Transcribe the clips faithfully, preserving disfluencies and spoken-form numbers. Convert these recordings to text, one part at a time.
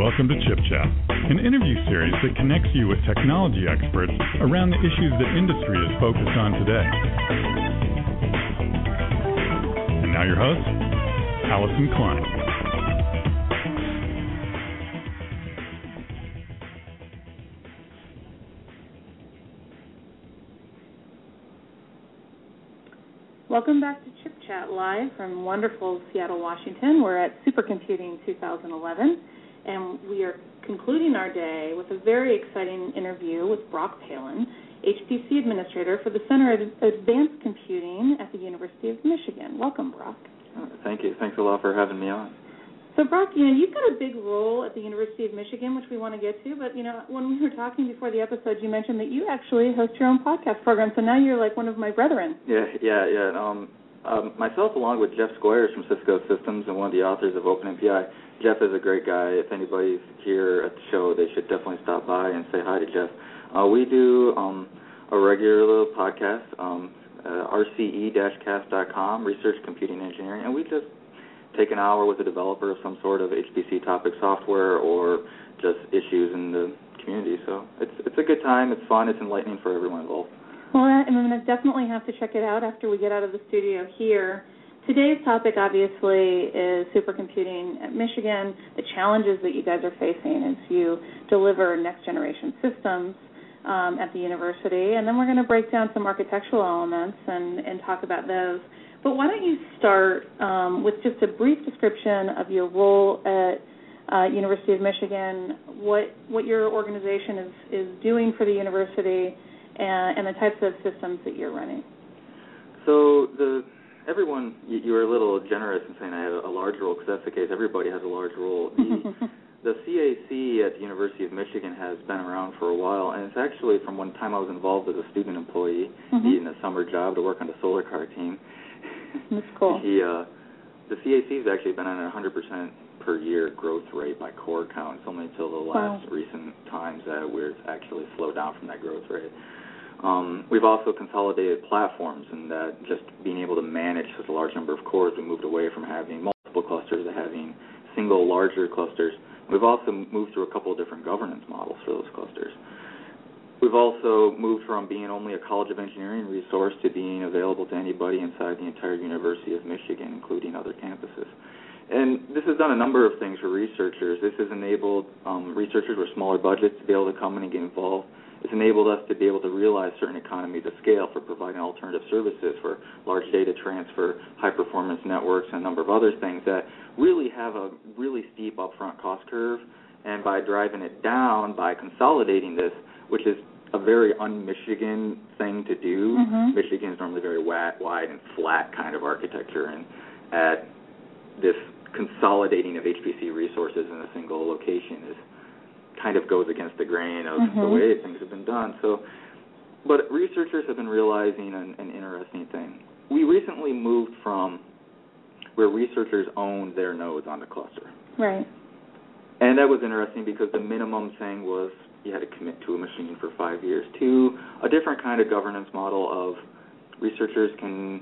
welcome to Chip Chat, an interview series that connects you with technology experts around the issues that industry is focused on today. And now your host, Allison Klein. Welcome back to Chip Chat live from wonderful Seattle, Washington. We're at Supercomputing twenty eleven, and we are concluding our day with a very exciting interview with Brock Palin, H P C Administrator for the Center of Advanced Computing at the University of Michigan. Welcome, Brock. Oh, thank you. Thanks a lot for having me on. So, Brock, you know, you've got a big role at the University of Michigan, which we want to get to, but, you know, when we were talking before the episode, you mentioned that you actually host your own podcast program, so now you're like one of my brethren. Yeah, yeah, yeah. Um, um, myself, along with Jeff Squires from Cisco Systems and one of the authors of OpenMPI. Jeff is a great guy. If anybody's here at the show, they should definitely stop by and say hi to Jeff. Uh, we do um, a regular little podcast, um, uh, R C E cast dot com, Research Computing Engineering, and we just take an hour with a developer of some sort of H P C topic software or just issues in the community. So it's it's a good time. It's fun. It's enlightening for everyone involved. Well, I'm going to definitely have to check it out after we get out of the studio here. Today's topic, obviously, is supercomputing at Michigan, the challenges that you guys are facing as you deliver next-generation systems um, at the university. And then we're going to break down some architectural elements and, and talk about those. But why don't you start um, with just a brief description of your role at uh, University of Michigan, what what your organization is, is doing for the university, and, and the types of systems that you're running. So the everyone, you, you were a little generous in saying I have a large role, because that's the case. Everybody has a large role. The, the C A C at the University of Michigan has been around for a while, and it's actually from one time I was involved as a student employee, mm-hmm. needing a summer job to work on the solar car team. That's cool. he, uh, the C A C has actually been on a one hundred percent per year growth rate by core count. It's only until the last wow. recent times that we've actually slowed down from that growth rate. Um, we've also consolidated platforms, and that just being able to manage such a large number of cores, we moved away from having multiple clusters to having single larger clusters. We've also moved through a couple of different governance models for those clusters. We've also moved from being only a College of Engineering resource to being available to anybody inside the entire University of Michigan, including other campuses. And this has done a number of things for researchers. This has enabled um, researchers with smaller budgets to be able to come in and get involved. It's enabled us to be able to realize certain economies of scale for providing alternative services for large data transfer, high-performance networks, and a number of other things that really have a really steep upfront cost curve. And by driving it down, by consolidating this, which is a very un-Michigan thing to do. Mm-hmm. Michigan is normally very wide, wide and flat kind of architecture, and at this consolidating of H P C resources in a single location is kind of goes against the grain of mm-hmm. the way things have been done. So, but researchers have been realizing an, an interesting thing. We recently moved from where researchers owned their nodes on the cluster. Right. And that was interesting because the minimum thing was you had to commit to a machine for five years, to a different kind of governance model of researchers can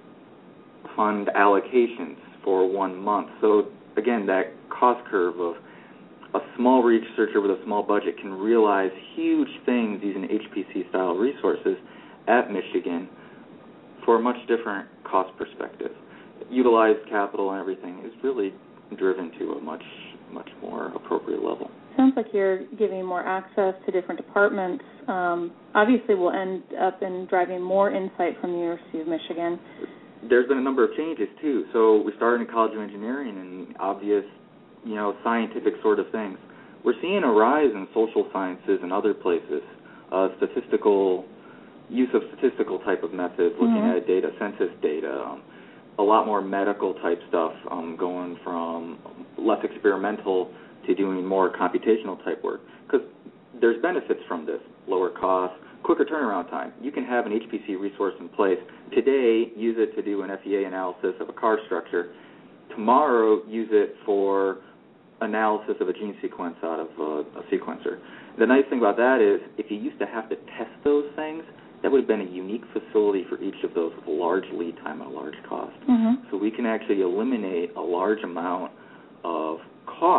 fund allocations for one month. So, again, that cost curve of a small researcher with a small budget can realize huge things using H P C-style resources at Michigan for a much different cost perspective. Utilized capital and everything is really driven to a much, much more appropriate level. Sounds like you're giving more access to different departments. Um, obviously, we'll end up in driving more insight from the University of Michigan. There's been a number of changes, too. So we started in College of Engineering and obvious, you know, scientific sort of things. We're seeing a rise in social sciences and other places, uh, statistical, use of statistical type of methods, looking mm-hmm. at data, census data, um, a lot more medical type stuff, um, going from less experimental to doing more computational type work, because there's benefits from this: lower cost, quicker turnaround time. You can have an H P C resource in place today, use it to do an F E A analysis of a car structure. Tomorrow, use it for analysis of a gene sequence out of a, a sequencer. The nice thing about that is, if you used to have to test those things, that would have been a unique facility for each of those with a large lead time and a large cost. Mm-hmm. So we can actually eliminate a large amount of cost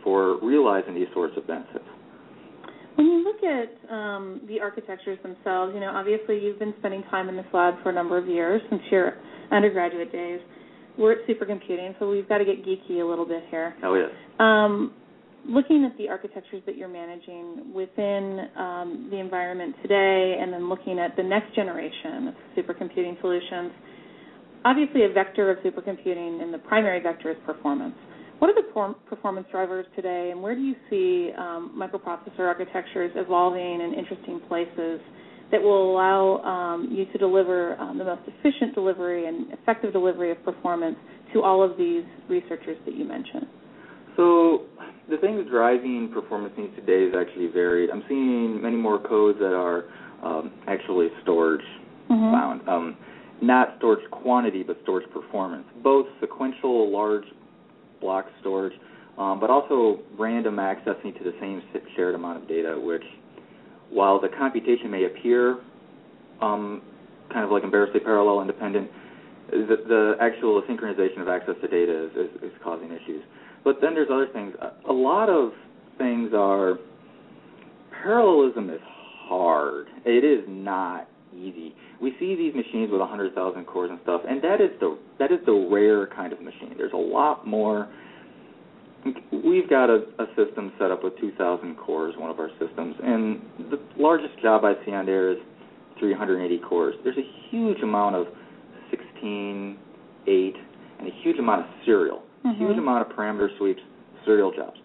for realizing these sorts of benefits. When you look at um, the architectures themselves, you know, obviously you've been spending time in this lab for a number of years since your undergraduate days. We're at supercomputing, so we've got to get geeky a little bit here. Oh, yes. Um, looking at the architectures that you're managing within um, the environment today and then looking at the next generation of supercomputing solutions, obviously a vector of supercomputing and the primary vector is performance. What are the performance drivers today, and where do you see um, microprocessor architectures evolving in interesting places that will allow um, you to deliver um, the most efficient delivery and effective delivery of performance to all of these researchers that you mentioned? So the things driving performance needs today is actually varied. I'm seeing many more codes that are um, actually storage mm-hmm. bound. Um, not storage quantity, but storage performance. Both sequential large block storage, um, but also random accessing to the same shared amount of data, which, while the computation may appear um, kind of like embarrassingly parallel independent, the, the actual synchronization of access to data is, is, is causing issues. But then there's other things. A lot of things are, parallelism is hard. It is not easy. We see these machines with one hundred thousand cores and stuff, and that is the that is the rare kind of machine. There's a lot more. We've got a, a system set up with two thousand cores, one of our systems, and the largest job I see on there is three hundred eighty cores. There's a huge amount of sixteen, eight, and a huge amount of serial, mm-hmm. huge amount of parameter sweeps, serial jobs.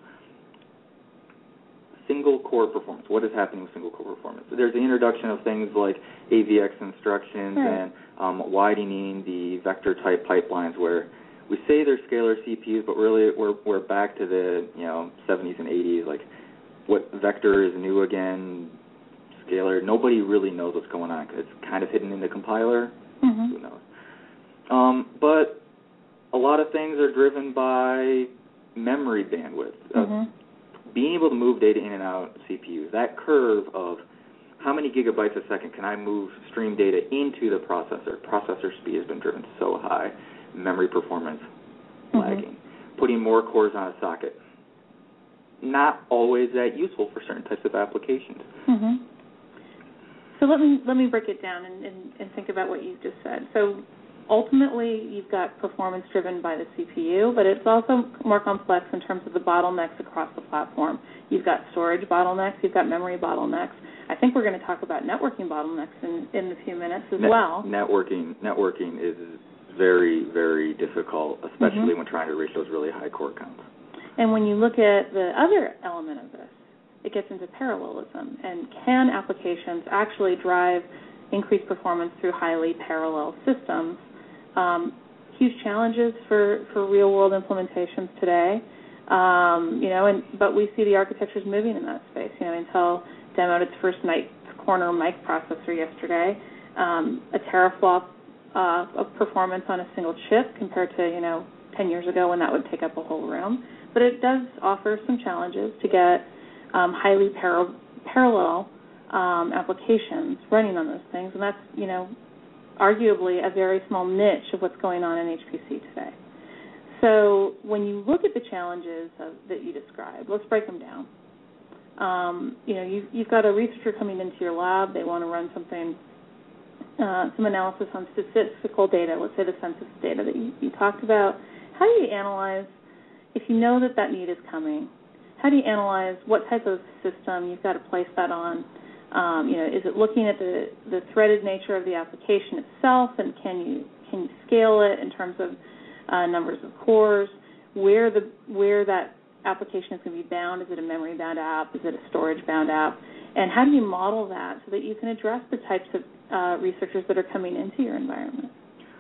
Single core performance. What is happening with single core performance? There's the introduction of things like A V X instructions right. and um, widening the vector type pipelines, where we say they're scalar C P Us, but really we're we're back to the you know seventies and eighties. Like, what vector is new again? Scalar. Nobody really knows what's going on because it's kind of hidden in the compiler. Mm-hmm. Who knows? Um, but a lot of things are driven by memory bandwidth. Mm-hmm. Uh, being able to move data in and out of C P Us, that curve of how many gigabytes a second can I move stream data into the processor. Processor speed has been driven so high, memory performance mm-hmm. lagging. Putting more cores on a socket, not always that useful for certain types of applications. Mm-hmm. So let me let me break it down and, and, and think about what you just said. So ultimately, you've got performance driven by the C P U, but it's also more complex in terms of the bottlenecks across the platform. You've got storage bottlenecks, you've got memory bottlenecks. I think we're going to talk about networking bottlenecks in, in a few minutes as Net- well. Networking networking is very, very difficult, especially mm-hmm. when trying to reach those really high core counts. And when you look at the other element of this, it gets into parallelism. And can applications actually drive increased performance through highly parallel systems? Um, huge challenges for, for real-world implementations today, um, you know, and but we see the architectures moving in that space. You know, Intel demoed its first Knight corner mic processor yesterday, um, a teraflop uh, of performance on a single chip compared to, you know, ten years ago when that would take up a whole room. But it does offer some challenges to get um, highly par- parallel um, applications running on those things, and that's, you know, arguably a very small niche of what's going on in H P C today. So when you look at the challenges of, that you described, let's break them down. Um, you know, you've, you've got a researcher coming into your lab. They want to run something, uh, some analysis on statistical data, let's say the census data that you, you talked about. How do you analyze, if you know that that need is coming, how do you analyze what type of system you've got to place that on? Um, you know, is it looking at the, the threaded nature of the application itself, and can you can you scale it in terms of uh, numbers of cores? Where the where that application is going to be bound? Is it a memory bound app? Is it a storage bound app? And how do you model that so that you can address the types of uh, researchers that are coming into your environment?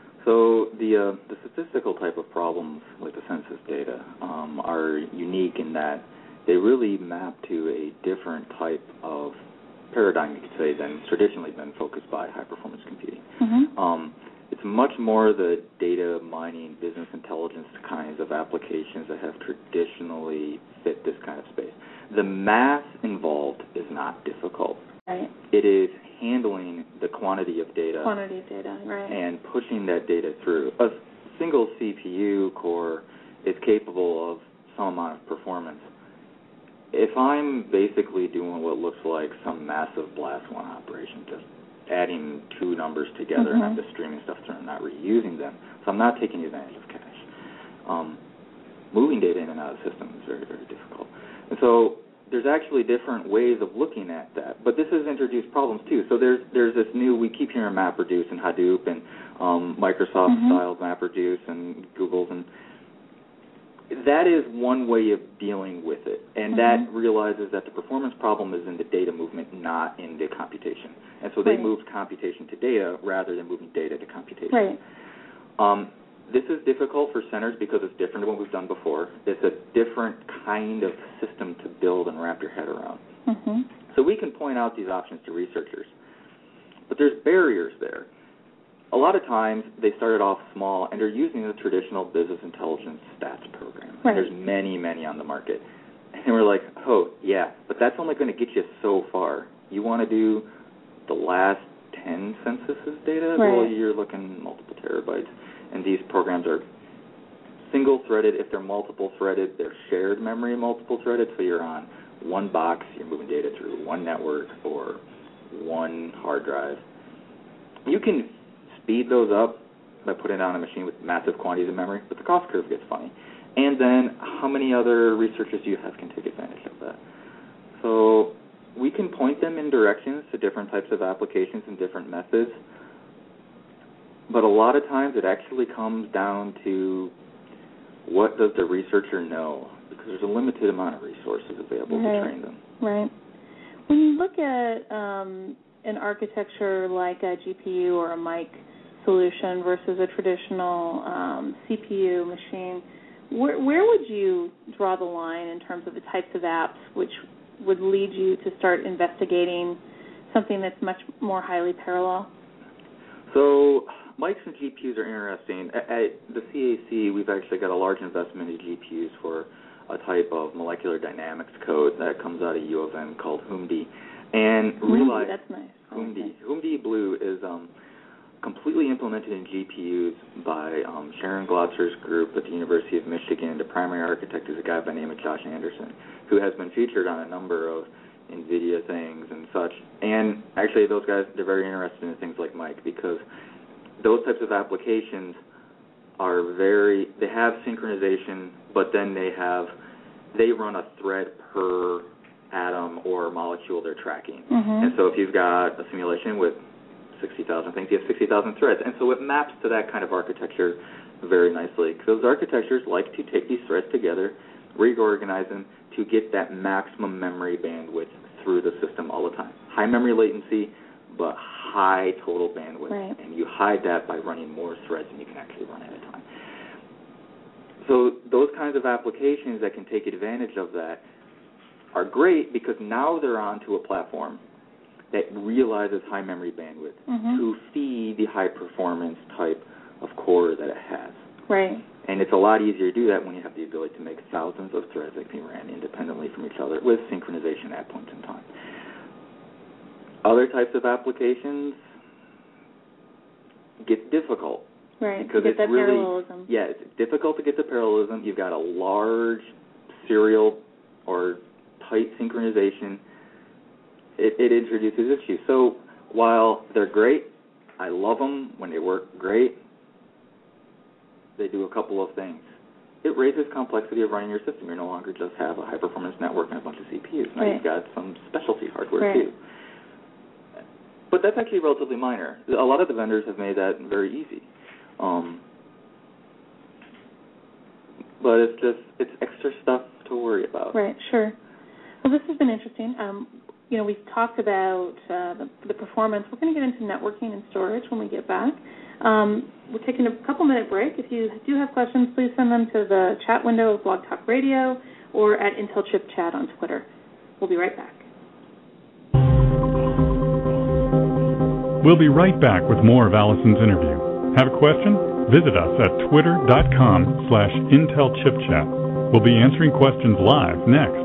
So the uh, the statistical type of problems, like the census data, um, are unique in that they really map to a different type of paradigm, you could say, than traditionally been focused by high-performance computing. Mm-hmm. Um, it's much more the data mining, business intelligence kinds of applications that have traditionally fit this kind of space. The math involved is not difficult. Right. It is handling the quantity of data, quantity of data, right, and pushing that data through. A single C P U core is capable of some amount of performance. if I'm basically doing what looks like some massive blast one operation, just adding two numbers together mm-hmm. and I'm just streaming stuff through and not reusing them, so I'm not taking advantage of cache. Um, moving data in and out of the system is very, very difficult. And so there's actually different ways of looking at that, but this has introduced problems too. So there's there's this new, we keep hearing MapReduce and Hadoop and um, Microsoft-style mm-hmm. MapReduce and Google's, and that is one way of dealing with it, and mm-hmm. that realizes that the performance problem is in the data movement, not in the computation. And so they right. moved computation to data rather than moving data to computation. Right. Um, this is difficult for centers because it's different than what we've done before. It's a different kind of system to build and wrap your head around. Mm-hmm. So we can point out these options to researchers, but there's barriers there. A lot of times they started off small and they're using the traditional business intelligence stats program. Right. There's many, many on the market. And we're like, oh, yeah, but that's only going to get you so far. You want to do the last ten censuses data? Right. Well, you're looking multiple terabytes. And these programs are single-threaded. If they're multiple-threaded, they're shared memory multiple-threaded, so you're on one box, you're moving data through one network or one hard drive. You can speed those up by putting it on a machine with massive quantities of memory, but the cost curve gets funny. And then how many other researchers do you have can take advantage of that? So we can point them in directions to different types of applications and different methods, but a lot of times it actually comes down to what does the researcher know, because there's a limited amount of resources available right. to train them. Right. When you look at um, an architecture like a G P U or a mic solution versus a traditional um, C P U machine, where, where would you draw the line in terms of the types of apps which would lead you to start investigating something that's much more highly parallel? So mics and G P Us are interesting. At, at the C A C, we've actually got a large investment in G P Us for a type of molecular dynamics code that comes out of U of M called H U M D. And realize that's nice. H U M D. H U M D Blue is um, completely implemented in G P Us by um, Sharon Glotzer's group at the University of Michigan. The primary architect is a guy by the name of Josh Anderson, who has been featured on a number of NVIDIA things and such. And actually those guys, they're very interested in things like Mike, because those types of applications are very, they have synchronization, but then they have, they run a thread per atom or molecule they're tracking. Mm-hmm. And so if you've got a simulation with sixty thousand things, you have sixty thousand threads. And so it maps to that kind of architecture very nicely. Because architectures like to take these threads together, reorganize them to get that maximum memory bandwidth through the system all the time. High memory latency, but high total bandwidth. Right. And you hide that by running more threads than you can actually run at a time. So those kinds of applications that can take advantage of that are great, because now they're onto a platform that realizes high memory bandwidth mm-hmm. to feed the high performance type of core that it has. Right. And it's a lot easier to do that when you have the ability to make thousands of threads that can be ran independently from each other with synchronization at points in time. Other types of applications get difficult. Right, because to get it's that really, parallelism. Yeah, it's difficult to get the parallelism. You've got a large serial or tight synchronization. It, it introduces issues. So while they're great, I love them when they work great, they do a couple of things. It raises complexity of running your system. You no longer just have a high-performance network and a bunch of C P Us. Now right. you've got some specialty hardware, right. too. But that's actually relatively minor. A lot of the vendors have made that very easy. Um, but it's just, it's extra stuff to worry about. Right, sure. Well, this has been interesting. Um, you know, we've talked about uh, the, the performance. We're going to get into networking and storage when we get back. Um, we're taking a couple-minute break. If you do have questions, please send them to the chat window of Blog Talk Radio or at Intel Chip Chat on Twitter. We'll be right back. We'll be right back with more of Allison's interview. Have a question? Visit us at twitter.com slash intelchipchat. We'll be answering questions live next.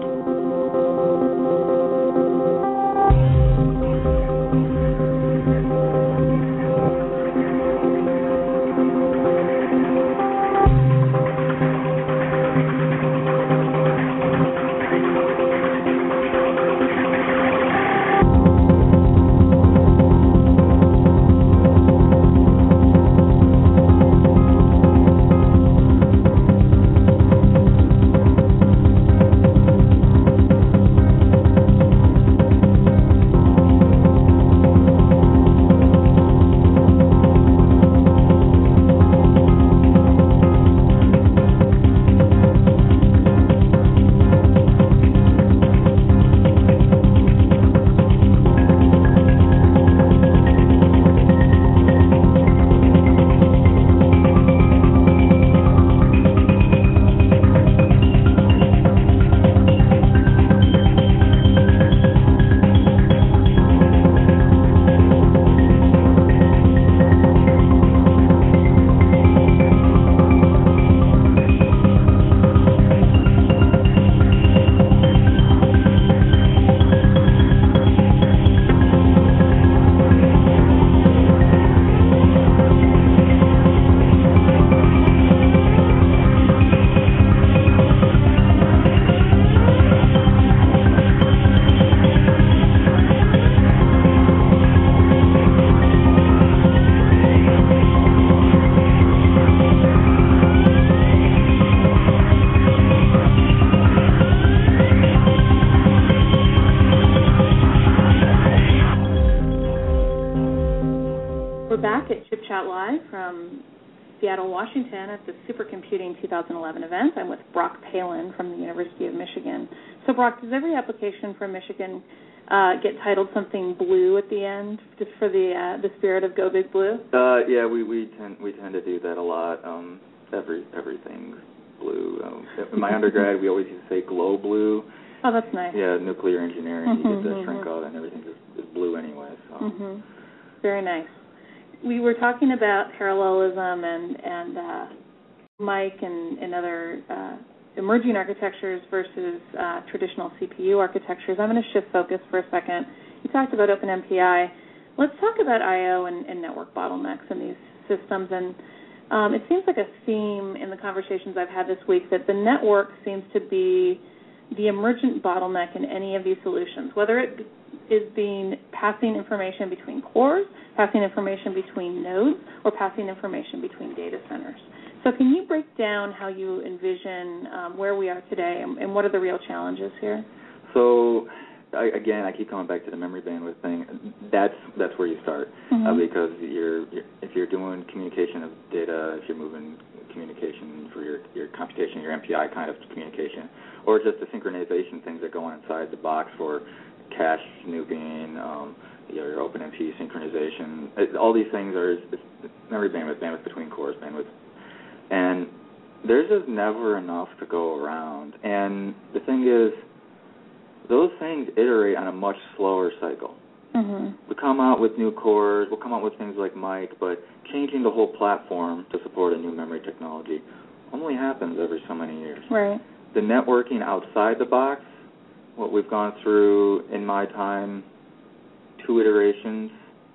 back at Chip Chat Live from Seattle, Washington at the Supercomputing two thousand eleven event. I'm with Brock Palin from the University of Michigan. So, Brock, does every application from Michigan uh, get titled something blue at the end, just for the uh, the spirit of Go Big Blue? Uh, yeah, we we tend we tend to do that a lot. Um, every everything's blue. Um, in my undergrad, we always used to say glow blue. Oh, that's nice. Yeah, nuclear engineering, Mm-hmm, you get that mm-hmm. shrink out and everything is, is blue anyway. So. Mm-hmm. Very nice. We were talking about parallelism and, and uh, Mike and, and other uh, emerging architectures versus uh, traditional C P U architectures. I'm going to shift focus for a second. You talked about OpenMPI. Let's talk about I O and, and network bottlenecks in these systems. And um, it seems like a theme in the conversations I've had this week that the network seems to be the emergent bottleneck in any of these solutions, whether it is being passing information between cores, passing information between nodes, or passing information between data centers. So can you break down how you envision um, where we are today and, and what are the real challenges here? So, I, again, I keep coming back to the memory bandwidth thing. That's that's where you start Mm-hmm. uh, because you're, you're if you're doing communication of data, if you're moving communication for your, your computation, your M P I kind of communication, or just the synchronization things that go on inside the box for cache snooping, um, your OpenMP synchronization. It, all these things are it's memory bandwidth, bandwidth between cores, bandwidth. And there's just never enough to go around. And the thing is, those things iterate on a much slower cycle. Mm-hmm. We come out with new cores, we'll come out with things like Mike, but changing the whole platform to support a new memory technology only happens every so many years. Right. The networking outside the box, what we've gone through in my time, two iterations,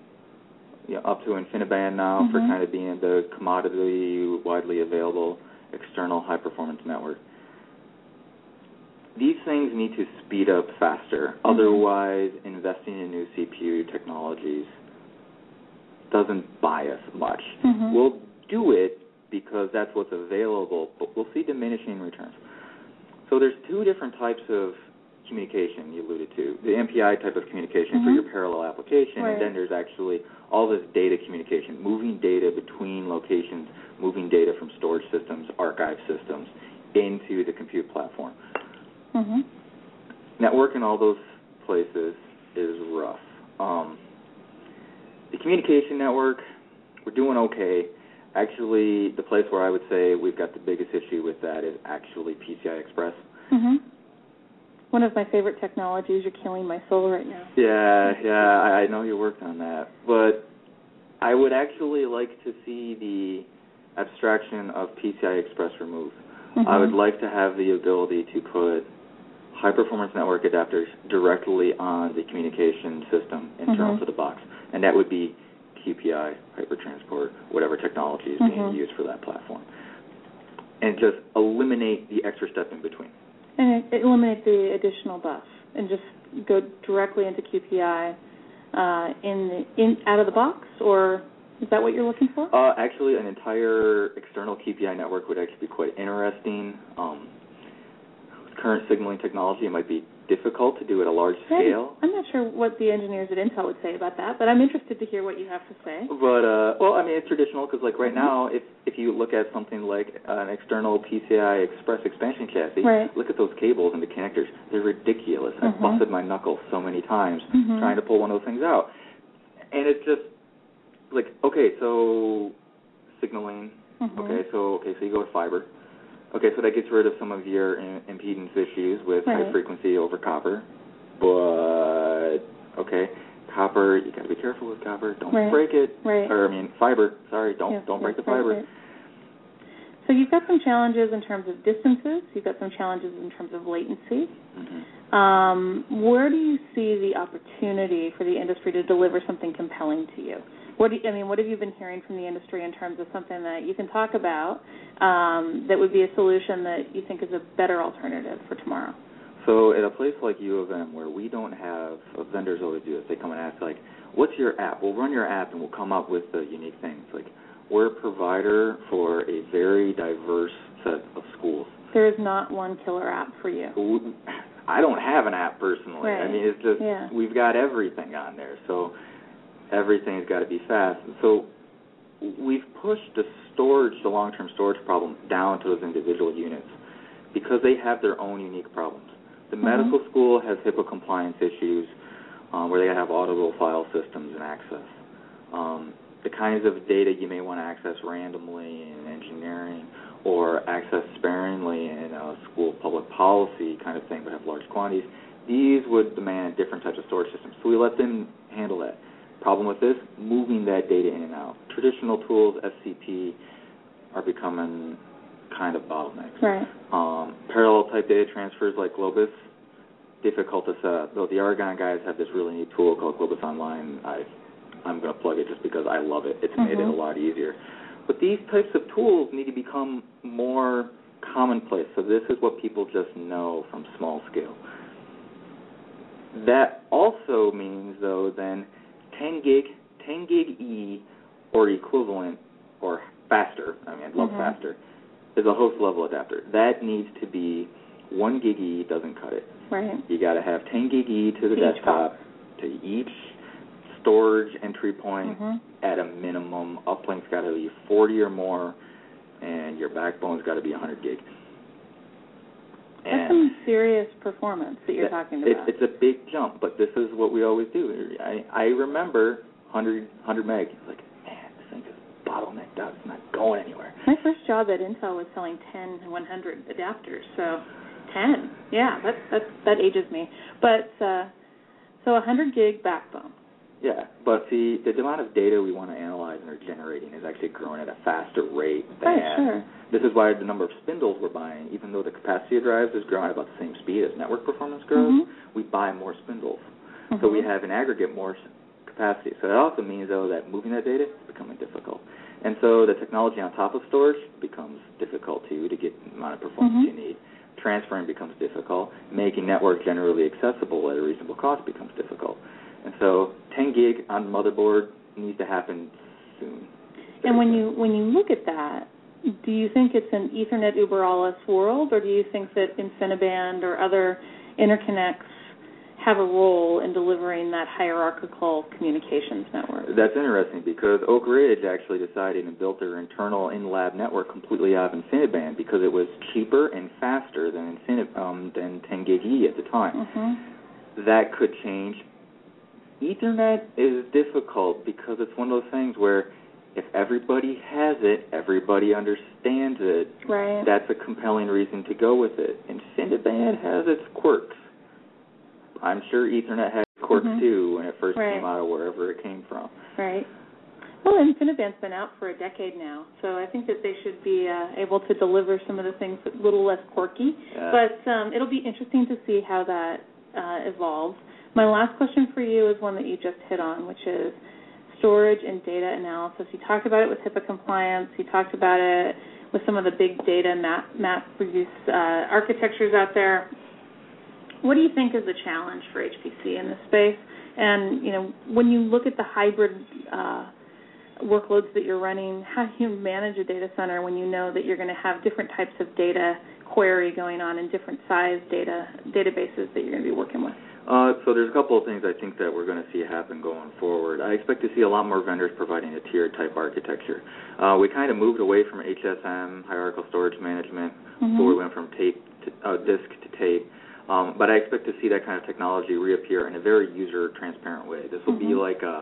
you know, up to InfiniBand now Mm-hmm. for kind of being the commodity, widely available external high-performance network. These things need to speed up faster. Mm-hmm. Otherwise, investing in new C P U technologies doesn't buy us much. Mm-hmm. We'll do it because that's what's available, but we'll see diminishing returns. So there's two different types of communication you alluded to. The M P I type of communication Mm-hmm. for your parallel application, right. and then there's actually all this data communication, moving data between locations, moving data from storage systems, archive systems, into the compute platform. Mm-hmm. Network in all those places is rough. Um, the communication network, we're doing okay. Actually, the place where I would say we've got the biggest issue with that is actually P C I Express. Mm-hmm. One of my favorite technologies. You're killing my soul right now. Yeah, yeah, I, I know you worked on that. But I would actually like to see the abstraction of P C I Express removed. Mm-hmm. I would like to have the ability to put high-performance network adapters directly on the communication system internal mm-hmm. to the box, and that would be Q P I, Hypertransport, whatever technology is mm-hmm. being used for that platform, and just eliminate the extra step in between. And eliminate the additional bus and just go directly into Q P I uh, in the, in out of the box, or is that what you're looking for? Uh, actually, an entire external Q P I network would actually be quite interesting. Um, with current signaling technology, it might be difficult to do at a large scale. I'm not sure what the engineers at Intel would say about that, but I'm interested to hear what you have to say. But, uh, well, I mean, it's traditional because, like, right now, if if you look at something like an external P C I Express expansion chassis, right. look at those cables and the connectors. They're ridiculous. Mm-hmm. I've busted my knuckles so many times mm-hmm. trying to pull one of those things out. And it's just, like, okay, so signaling, mm-hmm. okay, so okay, so you go with fiber. Okay, so that gets rid of some of your in- impedance issues with right. high frequency over copper. But, okay, copper, you got to be careful with copper. Don't right. break it. Right. Or, I mean, fiber. Sorry, don't yes, don't break yes, the fiber. Right, right. So you've got some challenges in terms of distances. You've got some challenges in terms of latency. Mm-hmm. Um, where do you see the opportunity for the industry to deliver something compelling to you? What do you, I mean, what have you been hearing from the industry in terms of something that you can talk about um, that would be a solution that you think is a better alternative for tomorrow? So at a place like U of M where we don't have, uh, vendors always do this, they come and ask, like, what's your app? We'll run your app and we'll come up with the unique things. Like, we're a provider for a very diverse set of schools. There is not one killer app for you. I don't have an app personally. Right. I mean, it's just, yeah. we've got everything on there. So everything's got to be fast. So we've pushed the storage, the long-term storage problem down to those individual units because they have their own unique problems. The mm-hmm. medical school has HIPAA compliance issues um, where they have auditable file systems and access. Um, the kinds of data you may want to access randomly in engineering or access sparingly in a school public policy kind of thing but have large quantities, these would demand different types of storage systems. So we let them handle that. Problem with this, moving that data in and out. Traditional tools, S C P, are becoming kind of bottlenecks. Right. Um, parallel type data transfers like Globus, difficult to set up. Though the Argonne guys have this really neat tool called Globus Online. I, I'm going to plug it just because I love it. It's mm-hmm. made it a lot easier. But these types of tools need to become more commonplace. So this is what people just know from small scale. That also means, though, then ten gig, ten gig E or equivalent or faster, I mean, I love mm-hmm. faster, is a host level adapter. That needs to be one gig E doesn't cut it. Right. You got to have ten gig E to the to desktop, to each storage entry point mm-hmm. at a minimum. Uplink's got to be forty or more, and your backbone's got to be one hundred gig. That's and some serious performance that you're that, talking about. It, it's a big jump, but this is what we always do. I, I remember one hundred, one hundred meg. It's like, man, this thing is bottlenecked out. It's not going anywhere. My first job at Intel was selling ten and one hundred adapters. So ten, yeah, that that that ages me. But uh, so one hundred gig backbone. Yeah, but see, the amount of data we want to analyze and are generating is actually growing at a faster rate than. Right, sure. This is why the number of spindles we're buying, even though the capacity of drives is growing at about the same speed as network performance grows, mm-hmm. we buy more spindles. Mm-hmm. So we have in aggregate more capacity. So that also means, though, that moving that data is becoming difficult. And so the technology on top of storage becomes difficult, too, to get the amount of performance mm-hmm. you need. Transferring becomes difficult. Making network generally accessible at a reasonable cost becomes difficult. And so ten gig on the motherboard needs to happen soon. And when you when you look at that, do you think it's an Ethernet Uber alles world, or do you think that InfiniBand or other interconnects have a role in delivering that hierarchical communications network? That's interesting because Oak Ridge actually decided and built their internal in-lab network completely out of InfiniBand because it was cheaper and faster than Infini- um, than ten gig E at the time. Mm-hmm. That could change. Ethernet is difficult because it's one of those things where if everybody has it, everybody understands it. Right. That's a compelling reason to go with it. InfiniBand has its quirks. I'm sure Ethernet had quirks mm-hmm. too when it first right. came out of wherever it came from. Right. Well, InfiniBand's been out for a decade now, so I think that they should be uh, able to deliver some of the things a little less quirky. Yeah. But um, it'll be interesting to see how that uh, evolves. My last question for you is one that you just hit on, which is storage and data analysis. You talked about it with HIPAA compliance. You talked about it with some of the big data map, map reduce uh, architectures out there. What do you think is the challenge for H P C in this space? And, you know, when you look at the hybrid uh, workloads that you're running, how do you manage a data center when you know that you're going to have different types of data query going on in different size data databases that you're going to be working with? Uh, so there's a couple of things I think that we're going to see happen going forward. I expect to see a lot more vendors providing a tiered type architecture. Uh, we kind of moved away from H S M, hierarchical storage management, mm-hmm. before we went from tape to uh, disk to tape. Um, but I expect to see that kind of technology reappear in a very user-transparent way. This will mm-hmm. be like a,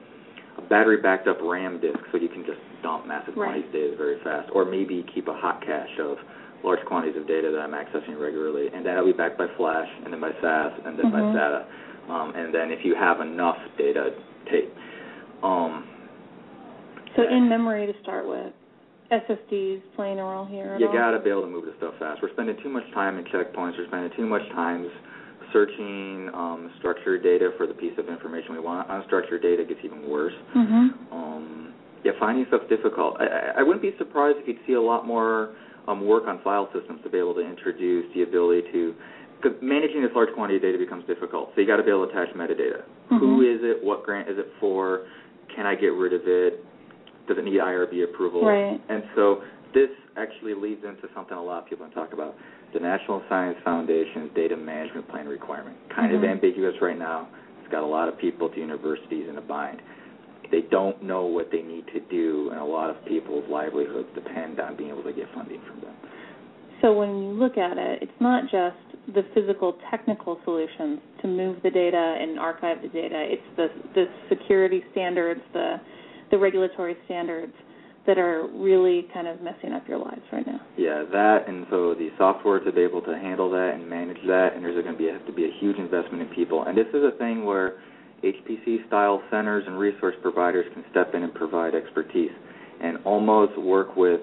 a battery-backed up RAM disk, so you can just dump massive right. quantities of data very fast, or maybe keep a hot cache of large quantities of data that I'm accessing regularly, and that'll be backed by Flash, and then by S A S, and then mm-hmm. by SATA, um, and then if you have enough data, tape. Um, so in memory to start with, S S Ds playing a role here at you all? got to be able to move the stuff fast. We're spending too much time in checkpoints. We're spending too much time searching um, structured data for the piece of information we want. Unstructured data gets even worse. Mm-hmm. Um, yeah, finding stuff's difficult. I, I wouldn't be surprised if you'd see a lot more um, work on file systems to be able to introduce the ability to, because managing this large quantity of data becomes difficult. So you got to be able to attach metadata. Mm-hmm. Who is it? What grant is it for? Can I get rid of it? Does it need I R B approval? Right. And so this actually leads into something a lot of people talk about, the National Science Foundation's data management plan requirement. Kind mm-hmm. of ambiguous right now. It's got a lot of people at universities in a bind. they don't know what they need to do, and a lot of people's livelihoods depend on being able to get funding from them. So when you look at it, it's not just the physical technical solutions to move the data and archive the data. It's the, the security standards, the, the regulatory standards that are really kind of messing up your lives right now. Yeah, that, and so the software to be able to handle that and manage that, and there's going to be have to be a huge investment in people. And this is a thing where H P C-style centers and resource providers can step in and provide expertise and almost work with,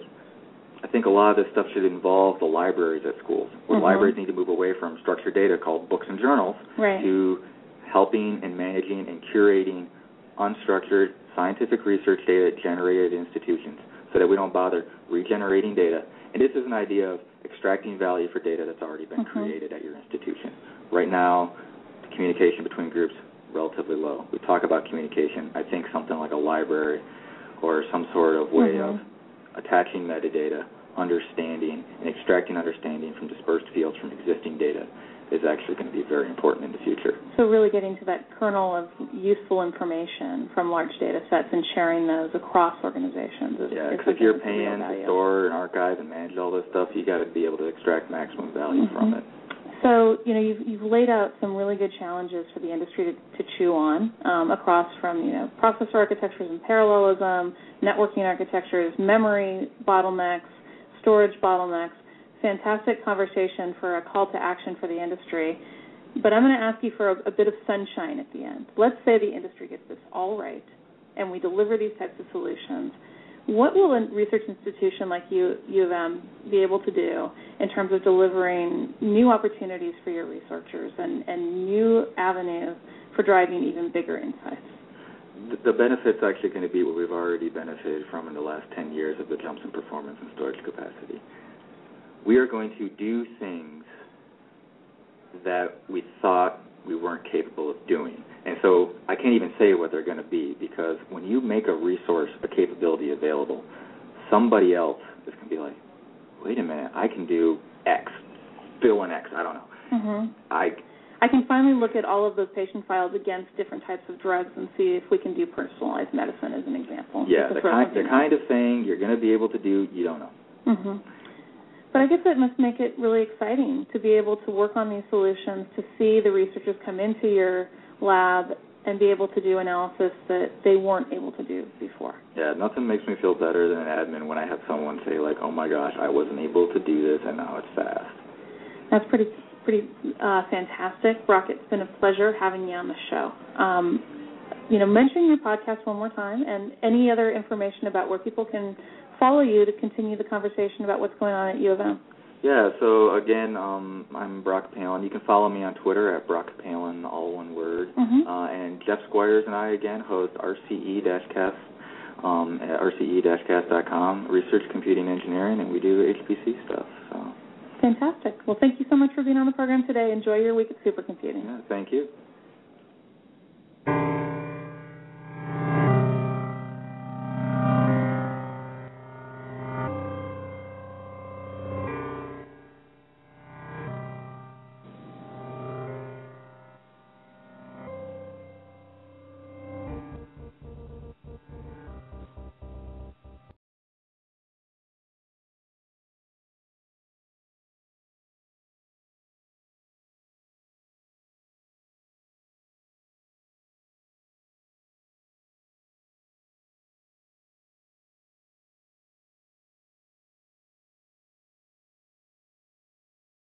I think a lot of this stuff should involve the libraries at schools, where mm-hmm. libraries need to move away from structured data called books and journals right. to helping and managing and curating unstructured scientific research data generated at institutions so that we don't bother regenerating data. And this is an idea of extracting value for data that's already been mm-hmm. created at your institution. Right now, the communication between groups relatively low. We talk about communication. I think something like a library or some sort of way mm-hmm. of attaching metadata, understanding, and extracting understanding from dispersed fields from existing data is actually going to be very important in the future. So really getting to that kernel of useful information from large data sets and sharing those across organizations. Is, yeah, because if you're paying to store and archive and manage all this stuff, you got to be able to extract maximum value mm-hmm. from it. So, you know, you've, you've laid out some really good challenges for the industry to, to chew on um, across from, you know, processor architectures and parallelism, networking architectures, memory bottlenecks, storage bottlenecks. Fantastic conversation for a call to action for the industry. But I'm going to ask you for a, a bit of sunshine at the end. Let's say the industry gets this all right and we deliver these types of solutions. What will a research institution like U, U of M be able to do in terms of delivering new opportunities for your researchers and, and new avenues for driving even bigger insights? The benefit's actually going to be what we've already benefited from in the last ten years of the jumps in performance and storage capacity. We are going to do things that we thought we weren't capable of doing. And so I can't even say what they're going to be, because when you make a resource, a capability available, somebody else is going to be like, wait a minute, I can do X, fill in X, I don't know. Mm-hmm. I I can finally look at all of those patient files against different types of drugs and see if we can do personalized medicine as an example. Yeah, the kind, the kind of thing you're going to be able to do, you don't know. Mm-hmm. But I guess that must make it really exciting to be able to work on these solutions, to see the researchers come into your lab and be able to do analysis that they weren't able to do before. Yeah, nothing makes me feel better than an admin when I have someone say, like, oh, my gosh, I wasn't able to do this, and now it's fast. That's pretty pretty uh, fantastic. Brock, it's been a pleasure having you on the show. Um, you know, mention your podcast one more time and any other information about where people can follow you to continue the conversation about what's going on at U of M. Yeah, so again, um, I'm Brock Palin. You can follow me on Twitter at Brock Palin, all one word. Mm-hmm. Uh, and Jeff Squires and I, again, host R C E-Cast um, at R C E cast dot com, Research Computing Engineering, and we do H P C stuff. So. Fantastic. Well, thank you so much for being on the program today. Enjoy your week at Supercomputing. Yeah, thank you.